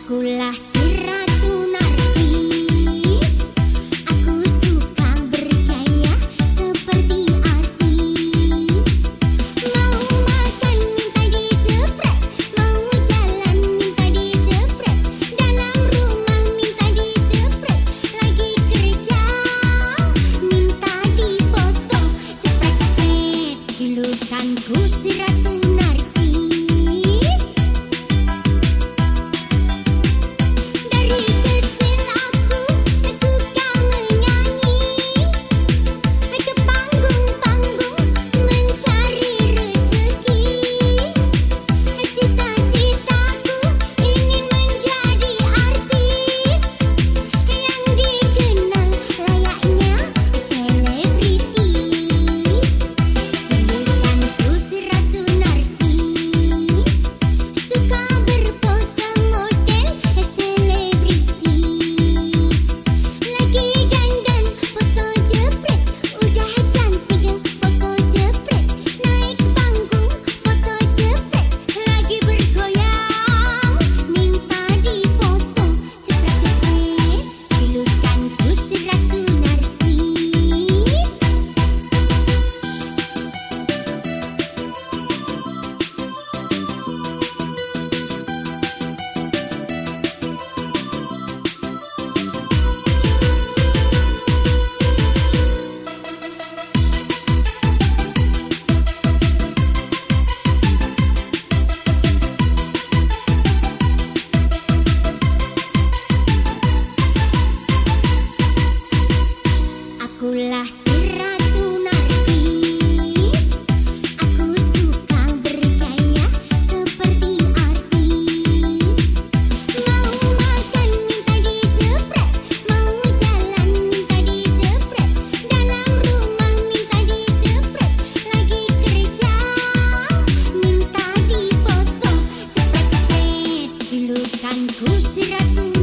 Akulah si ratu narsis. Aku suka bergaya seperti artis. Mau makan minta dijepret, mau jalan minta dijepret, dalam rumah minta dijepret, lagi kerja minta dipoto. Cepret-cepret, julukanku si ratu narsis. Akulah si ratu narsis. Aku suka bergaya seperti artis. Mau makan minta dijepret, mau jalan minta dijepret, dalam rumah minta dijepret, lagi kerja minta dipoto. Cepet-cepet, julukanku si ratu